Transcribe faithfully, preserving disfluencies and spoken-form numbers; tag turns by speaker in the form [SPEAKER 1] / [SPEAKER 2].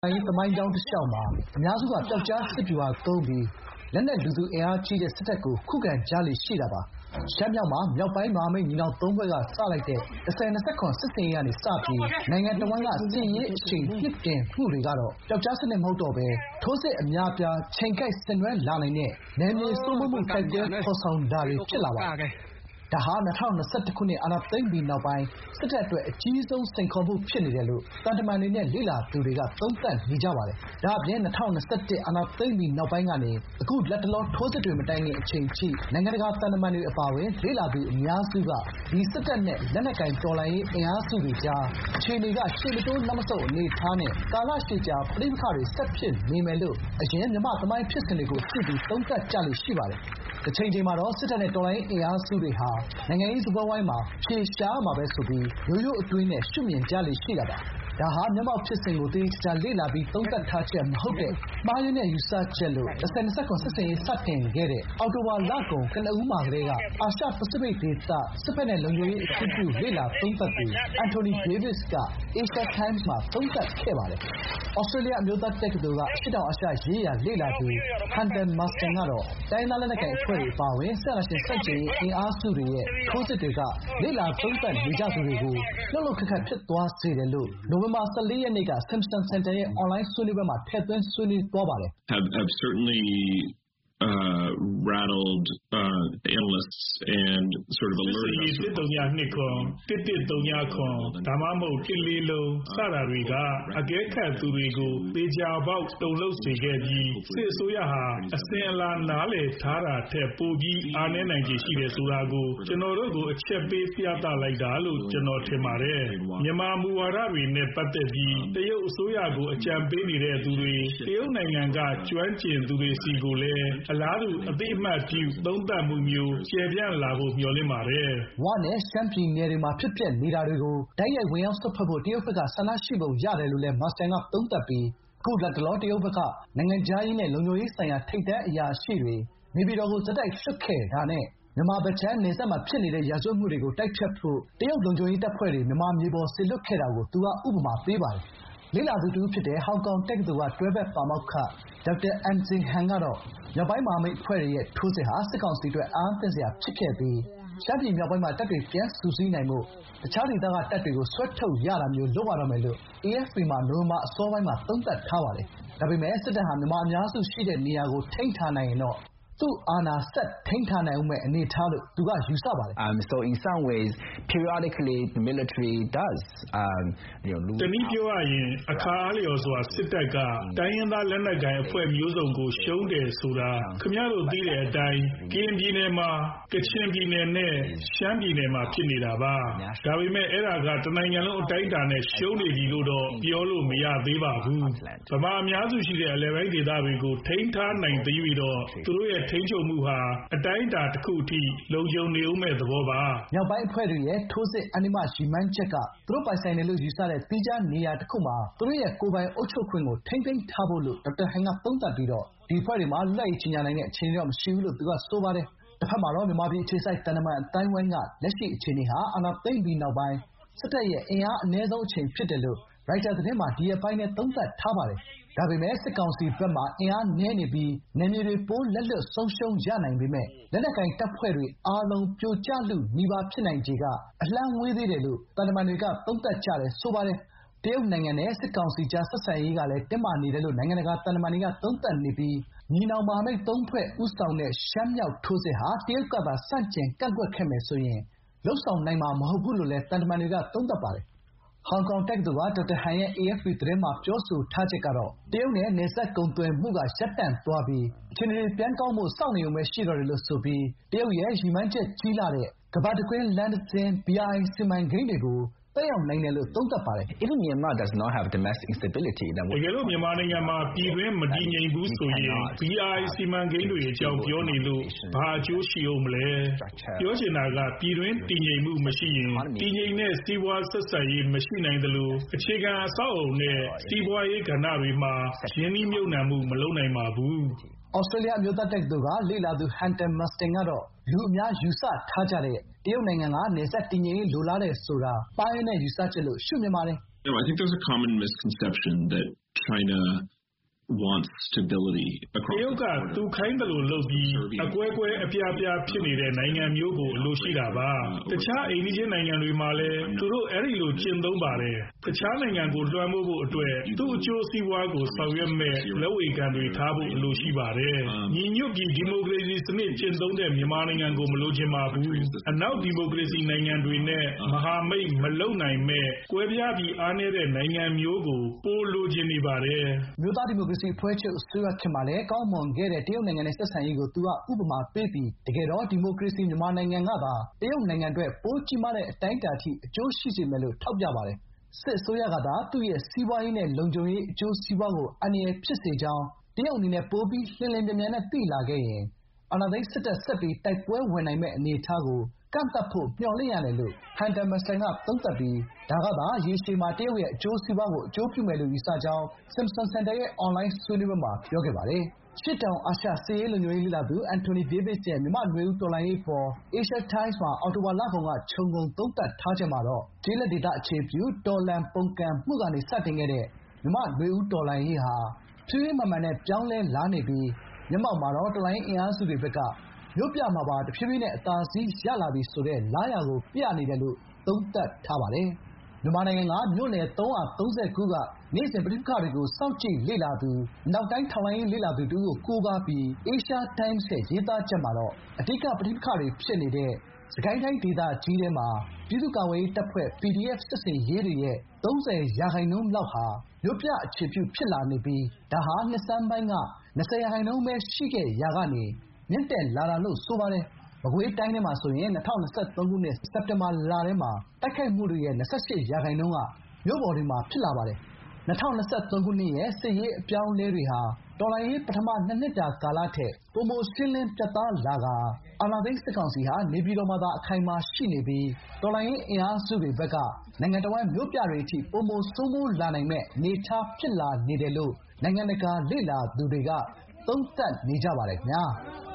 [SPEAKER 1] သမိုင်းကြောင်းတလျှောက်မှာအများစုကပျောက်ကြားစစ်ဗျူဟာသုံးပြီးလက်နက်လူသူအင်အားကြီးတဲ့စစ်တပ်ကိုခုခံကြလေရှိတာပါ။ရှမ်းမြောက်မှာမြောက်ပိုင်းမဟာမိတ်ညီနောင်သုံးဖွဲ့ကစလိုက်တဲ့၁၀၂၇စစ်ဆင်ရေးကနေစပြီးနိုင်ငံတဝန်းကစစ်ရေးအရှိန်မြင့်တင်မှုတွေကတော့ပျောက်ကြားစနစ်မဟုတ်တော့ဘဲထိုးစစ်အများအပြားချိန်ကိုက်ဆင်နွှဲလာနိုင်တဲ့နယ်မြေစိုးမိုးမှုတိုက်ပွဲဖော်ဆောင်တာတွေဖြစ်လာပါတယ်။ဒါဟာ၂၀၂၁ခုနှစ်အာဏာသိမ်းပြီးနောက်ပိုင်းစစ်တပ်အတွက်အကြီးဆုံးစိန်ခေါ်မှုဖြစ်နေတယ်လို့သံတမန်တွေနဲ့လေ့လာသူတွေကသုံးသပ်နေကြပါတယ်။ဒါ့အပြင်၂၀၂၁အာဏာသိမ်းပြီးနောက်ပိုင်းကနေအခုလတ်တလောထိုးစစ်တွေမတိုင်ခင်အချိန်ထိနိုင်ငံတကာသံတမန်တွေအပါအဝင်လေ့လာသူအများစုကဒီစစ်တပ်နဲ့လက်နက်ကိုင်တော်လှန်ရေးအင်အားစုတွေကြားအခြေအနေကရှေ့မတိုးနောက်မဆုတ်အနေအထားနဲ့ကာလရှည်ကြာပဋိပက္ခတွေဆက်ဖြစ်နေမယ်လို့အရင်မြန်မာသမိုင်းဖြစ်စဉ်တွေကိုကြည့်ပြီးသုံးသပ်ကြလေ့ရှိပါတယ်။တချိန်ချိန်မှာတော့စစ်တပ်နဲ့တော်လှန်ရေးအင်အားစုတွေဟာနိုင်ငံရေးစပွဲဝိုင်းမှာဖြေရှားမှာပဲဆိုပြီးရိုးရိုးအတွေးနဲ့ရှုမြင်ကြလေ့ရှိတာပါ။ဒါဟာမျက်မှောက်ဖြစ်စဉ်ကိုသေချာလေ့လာပြီးသုံးသပ်ထားချက်မဟုတ်တဲ့မှားယွင်းတဲ့ယူဆချက်လို့၁၀၂၇စစ်ဆင်ရေးစတင်ခဲ့တဲ့အောက်တိုဘာလကုန်ကနဦးမှာကတည်းကအာရှပစိဖိတ်ဒေသစစ်ဘက်နဲ့လုံခြုံရေးအထူးပြုလေ့လာသုံးသပ်သူအန်တိုနီဒေးဗစ်က Asia Times မှာသုံးသပ်ခဲ့ပါတယ်။ဩစတြေးလျအမျိုးသားတက္ကသိုလ်ကအရှေ့တောင်အာရှရေးရာလေ့လာသူဟန်တာမာစတန်ကတော့တိုင်းရင်းသားလက်နက်ကိုင်အဖွဲ့တွေအပါအဝင်စစ်အာဏာရှင်ဆန့်ကျင်ရေးအင်အားစုတွေရဲ့ထိုးစစ်တွေကလေ့လာသုံးသပ်နေကြသူတွေကိုလှုပ်လှုပ်ခတ်ခတ်ဖြစ်သွားစေတယ်လို့နိုဝင်ဘာ၁၄ရက်နေ့က Simpson Center ရဲ့ online ဆွေးနွေးပွဲမှာထည့်သွင်းဆွေးနွေးသွားပါတယ်။
[SPEAKER 2] have have certainly uh rattled uh analysts and sort of alerted us
[SPEAKER 3] to the nyaနှစ်ခွန်တစ်တစ်သုံးညခွန်ဒါမှမဟုတ်တစ်လေးလုံးစတာတွေကအကဲခတ်သူတွေကိုပေချာပေါက်တုံလို့စေခဲ့ပြီးစစ်အစိုးရဟာအစင်အလာနားလေထားတာထက်ပိုပြီးအားနည်းနိုင်ခြေရှိတယ်ဆိုတာကိုကျွန်တော်တို့ကိုအချက်ပေးပြသလိုက်တာလို့ကျွန်တော်ထင်ပါတယ်မြန်မာမူဝါဒတွေနဲ့ပတ်သက်ပြီးတရုတ်အစိုးရကိုအကြံပေးနေတဲ့သူတွေတရုတ်နိုင်ငံကကျွမ်းကျင်သူတွေစီကိုလည်းအလားတူအသိအမှတ်ပြုသုံးသပ်မှုမျိုးကျေပြန့်လာဖို့မျှော်လင့်ပါတယ်
[SPEAKER 1] ။ဝနဲ့ရှမ်းပြည်နယ်တွေမှာဖြစ်ပျက်နေတာတွေကိုတိုက်ရိုက်ဝင်ရောက်စွက်ဖက်ဖို့တရုတ်ဘက်ကဆန္ဒရှိပုံရတယ်လို့လည်းမာစတန်ကသုံးသပ်ပြီးအခုလတ်တလောတရုတ်ဘက်ကနိုင်ငံခြားရေးနဲ့လုံခြုံရေးဆိုင်ရာထိပ်တန်းအရာရှိတွေနေပြည်တော်ကိုဆက်တိုက်လွှတ်ခဲ့တာနဲ့မြန်မာဗချမ်းနယ်စပ်မှာဖြစ်နေတဲ့ရာဇဝတ်မှုတွေကိုတိုက်ဖျက်ဖို့တရုတ်လုံခြုံရေးတပ်ဖွဲ့တွေမြန်မာမြေပေါ်စေလွှတ်ခဲ့တာကိုသူကဥပမာပေးပါတယ်။လေ့လာသူတစ်ဦးဖြစ်တဲ့ဟောင်ကောင်တက္ကသိုလ်ကတွဲဘက်ပါမောက္ခဒေါက်တာအန်ဂျင်ဟန်ကတော့မြောက်ပိုင်းမဟာမိတ်အဖွဲ့တွေရဲ့ထိုးစစ်ဟာစစ်ကောင်စီအတွက်အားသင့်စရာဖြစ်ခဲ့ပြီးရှမ်းပြည်မြောက်ပိုင်းမှာတပ်တွေပြန်စုစည်းနိုင်ဖို့တခြားဒေသကတပ်တွေကိုဆွဲထုတ်ရတာမျိုးလုပ်ရတော့မယ်လို့ အေအက်ဖ်ပီ မှာနိုဝင်ဘာအစောပိုင်းမှာသုံးသပ်ထားပါတယ်။ဒါပေမဲ့စစ်တပ်ဟာမြန်မာအများစုရှိတဲ့နေရာကိုထိန်းထားနိုင်ရင်တော့သူ့အာဏာဆက်ထိန်းထားနိုင်ဦးမယ့်အနေအထားလို့သူကယူဆပါတယ်။
[SPEAKER 4] Um, so in some ways, periodically the military does, um, you know, lose.
[SPEAKER 3] တနည်းပြောရရင်အခါအားလျော်စွာစစ်တပ်ကတိုင်းရင်းသားလက်နက်ကိုင်အဖွဲ့မျိုးစုံကိုရှုံးတယ်ဆိုတာခင်ဗျားတို့သိတဲ့အတိုင်းကရင်ပြည်နယ်မှာကချင်ပြည်နယ်နဲ့ရှမ်းပြည်နယ်မှာဖြစ်နေတာပါ။ဒါပေမဲ့အဲ့ဒါကတနိုင်ငံလုံးအတိုင်းအတာနဲ့ရှုံးနေပြီလို့တော့ပြောလို့မရသေးပါဘူး။ဗမာအများစုရှိတဲ့အလဲပိုင်းဒေသတွေကိုထိန်းထားနိုင်သေးပြီးတော့သူတို့ရဲ့ထိန်းချုပ်မှုဟာအတိုင်းအတာတစ်ခုအထိလုံခြုံနေဦးမဲ့သဘောပါ
[SPEAKER 1] ။မြောက်ပိုင်းအဖွဲ့တွေရဲ့ထိုးစစ်အန္တိမရီမန်းချက်ကသူတို့ပိုင်ဆိုင်တယ်လို့ယူဆတဲ့သီးခြားနေရာတစ်ခုမှာသူတို့ရဲ့ကိုယ်ပိုင်အုပ်ချုပ်ခွင့်ကိုထိန်းသိမ်းထားဖို့လို့ဒေါက်တာဟန်ကသုံးသပ်ပြီးတော့ဒီအဖွဲ့တွေမှာလွတ်လပ်ရေးကြေညာနိုင်တဲ့အခြေအနေတော့မရှိဘူးလို့သူကဆိုပါတယ်။တစ်ဖက်မှာတော့မြန်မာပြည်အခြေစိုက်တန်တမန်အတိုင်းဝိုင်းကလက်ရှိအခြေအနေဟာအာဏာသိမ်းပြီးနောက်ပိုင်းစစ်တပ်ရဲ့အင်အားအနည်းဆုံးအချိန်ဖြစ်တယ်လို့ရိုက်တာသတင်းမှာဒီရက်ပိုင်းနဲ့သုံးသပ်ထားပါတယ်။ဒါပေမဲ့စစ်ကောင်စီဘက်မှာအင်အားနည်းနေပြီးနယ်မြေတွေပိုလက်လွတ်ဆုံးရှုံးရနိုင်ပေမဲ့လက်နက်ကိုင်တပ်ဖွဲ့တွေအားလုံးပြိုကျလုနီးပါးဖြစ်နိုင်ခြေကအလှမ်းဝေးသေးတယ်လို့တန်တမန်တွေကသုံးသပ်ကြတယ်ဆိုပါတယ်။တရုတ်နိုင်ငံနဲ့စစ်ကောင်စီကြားဆက်ဆံရေးကလည်းတင်းမာနေတယ်လို့နိုင်ငံတကာတန်တမန်တွေကသုံးသပ်နေပြီးညီနောင်မဟာမိတ်သုံးဖွဲ့ဦးဆောင်တဲ့ရှမ်းမြောက်ထိုးစစ်ဟာတရုတ်ကသာဆန့်ကျင်ကန့်ကွက်ခဲ့မယ်ဆိုရင်လုပ်ဆောင်နိုင်မှာမဟုတ်ဘူးလို့လည်းတန်တမန်တွေကသုံးသပ်ပါတယ်။ဟောင်ကောင်တက္ကသိုလ်ကဒေါက်တာဟန်ရဲ့ အေအက်ဖ်ပီ သတင်းမှာပြောဆိုထားချက်ကတော့တရုတ်နဲ့နယ်စပ်ကုန်သွယ်မှုကရပ်တန့်သွားပြီးအခြေအနေတွေပြန်ကောင်းဖို့စောင့်နေုံပဲရှိတော့တယ်လို့ဆိုပြီးတရုတ်ရဲ့ရည်မှန်းချက်ကြီးလာတဲ့ကမ္ဘာတကွင်းလမ်းတစ်စင်း ဘီ အာರ್ အိုင် စီမံကိန်းတွေကိုသက်ရောက်နိုင်တယ်လို့သုံးသပ်ပါတယ်။
[SPEAKER 4] If Myanmar does not have domestic instability, then
[SPEAKER 3] တကယ်လို့မြန်မာနိုင်ငံမှာပြည်တွင်းမတည်ငြိမ်ဘူးဆိုရင် ဘီ အာร์ အိုင် စီမံကိန်းတွေအကြောင်းပြောနေလို့ဘာအကျိုးရှိအောင်မလဲ။ပြောချင်တာကပြည်တွင်းတည်ငြိမ်မှုမရှိရင်တည်ငြိမ်တဲ့စီးပွားဆက်ဆံရေးမရှိနိုင်သလိုအခြေခံအဆောက်အအုံနဲ့စီးပွားရေးကဏ္ဍတွေမှာရင်းနှီးမြှုပ်နှံမှုမလုပ်နိုင်ပါဘူး
[SPEAKER 1] ။ဩစတြေးလျအမျိုးသားတက္ကသိုလ်ကလေ့လာသူဟန်တာမာစတန်ကတော့လူအများယူဆထားကြတဲ့တရုတ်နိုင်ငံကနယ်စပ်တည်ငြိမ်ရေးလိုလားတယ်ဆိုတာမှားယွင်းတဲ့ယူဆချက်လို့ရှုမြင်ပါတယ်။
[SPEAKER 2] No, I think there's a common misconception that China wants stability
[SPEAKER 3] တရုတ်ကသူခိုင်းတယ်လို့လုပ်ပြီးအကွဲကွဲအပြားပြားဖြစ်နေတဲ့နိုင်ငံမျိုးကိုအလိုရှိတာပါတခြားအိမ်နီးချင်းနိုင်ငံတွေမှာလည်းသူတို့အဲ့ဒီလိုကျင့်သုံးပါတယ်တခြားနိုင်ငံကိုလွှမ်းမိုးဖို့အတွက်သူ့အကျိုးစီးပွားကိုဆောင်ရွက်မဲ့လက်ဝေခံတွေထားဖို့အလိုရှိပါတယ်ညီညွတ်ပြီးဒီမိုကရေစီစနစ်ကျင့်သုံးတဲ့မြန်မာနိုင်ငံကိုမလိုချင်ပါဘူးအနောက်ဒီမိုကရေစီနိုင်ငံတွေနဲ့မဟာမိတ်မလုံနိုင်မဲ့ကွဲပြားပြီးအားနည်းတဲ့နိုင်ငံမျိုးကိုပိုလိုချင်နေပါတယ်
[SPEAKER 1] မြို့သားဒီမိုကရေစီအဖွဲ့ချုပ်အစိုးရခေတ်မှာလည်းကောင်းမွန်ခဲ့တဲ့တရုတ်နိုင်ငံနဲ့ဆက်ဆံရေးကိုသူကဥပမာပေးပြီးတကယ်တော့ဒီမိုကရေစီမြန်မာနိုင်ငံကသာတရုတ်နိုင်ငံအတွက်ပိုကြီးမားတဲ့အတိုင်းအတာအထိအကျိုးရှိစေမယ်လို့ထောက်ပြပါတယ်စစ်အစိုးရကသာသူ့ရဲ့စီးပွားရေးနဲ့လုံခြုံရေးအကျိုးစီးပွားကိုအန္တရာယ်ဖြစ်စေကြောင်းတရုတ်အနေနဲ့ပိုပြီးလျင်လျင်မြန်မြန်နဲ့သိလာခဲ့ရင်အာဏာသိမ်းစစ်တပ်ဆက်ပြီးတိုက်ပွဲဝင်နိုင်မဲ့အနေအထားကိုကန့်သတ်ဖို့မျှော်လင့်ရတယ်လို့ဟန်တာမက်စတန်ကသုံးသပ်ပြီးဒါကသာရေရှည်မှာတရုတ်ရဲ့အကျိုးစီးပွားကိုအကျိုးပြုမယ်လို့ယူဆကြောင်း Simpson Center ရဲ့အွန်လိုင်းဆွေးနွေးပွဲမှာပြောခဲ့ပါတယ်။ရှေ့တောင်အာရှစစ်ရေးလုံခြုံရေးလေ့လာသူ Anthony Davis ရဲ့မြန်မာ့နွေဦးတော်လှန်ရေးအပေါ် Asia Times မှာအောက်တိုဘာလကုန်ကခြုံငုံသုံးသပ်ထားချက်မှာတော့ကျေးလက်ဒေသအခြေပြုတော်လှန်ပုန်ကန်မှုကနေစတင်ခဲ့တဲ့မြန်မာ့နွေဦးတော်လှန်ရေးဟာဖြည်းဖြည်းမှန်မှန်နဲ့ပြောင်းလဲလာနေပြီးမျက်မှောက်မှာတော့တော်လှန်ရေးအင်အားစုတွေဘက်ကမြို့ပြမှာပါတဖြည်းဖြည်းနဲ့အသာစီးရလာပြီဆိုတဲ့လားရာကိုပြနေတယ်လို့သုံးသပ်ထားပါတယ်။မြန်မာနိုင်ငံကမြို့နယ်သုံးရာသုံးဆယ်ခုကနေ့စဉ်ပဋိပက္ခတွေကိုစောင့်ကြည့်လေ့လာသူအနောက်တိုင်းထောက်လှမ်းရေးလေ့လာသူတဦးကိုကိုးကားပြီး Asia Times ရဲ့ရေးသားချက်မှာတော့အဓိကပဋိပက္ခတွေဖြစ်နေတဲ့စစ်ကိုင်းတိုင်းဒေသကြီးထဲမှာပြည်သူ့ကာကွယ်ရေးတပ်ဖွဲ့ ပီဒီအက်ဖ် စစ်ဆင်ရေးတွေရဲ့သုံးဆယ်ရာခိုင်နှုန်းလောက်ဟာမြို့ပြအခြေပြုဖြစ်လာနေပြီးဒါဟာနှစ်ဆန်းပိုင်းက၂၀ရာခိုင်နှုန်းပဲရှိခဲ့ရာကနေမြင့်တက်လာတာလို့ဆိုပါတယ်။မကွေးတိုင်းထဲမှာဆိုရင်၂၀၂၃ခုနှစ်စက်တင်ဘာလထဲမှာတိုက်ခိုက်မှုတွေရဲ့၂၈ရာခိုင်နှုန်းကမြို့ပေါ်တွေမှာဖြစ်လာပါတယ်။၂၀၂၃ခုနှစ်ရဲ့စစ်ရေးအပြောင်းအလဲတွေဟာတော်လှန်ရေးပထမနှစ်နှစ်တာကာလထက်ပိုမိုရှင်းလင်းပြတ်သားလာကာအာဏာသိမ်းစစ်ကောင်စီဟာနေပြည်တော်မှာသာအခိုင်အမာရှိနေပြီးတော်လှန်ရေးအင်အားစုတွေဘက်ကနိုင်ငံတော်ဝန်မြို့ပြတွေအထိပိုမိုစိုးမိုးလာနိုင်မဲ့အနေအထားဖြစ်လာနေတယ်လို့နိုင်ငံတကာလေ့လာသူတွေကသုံးသပ်နေကြပါတယ်ခင်ဗျာ။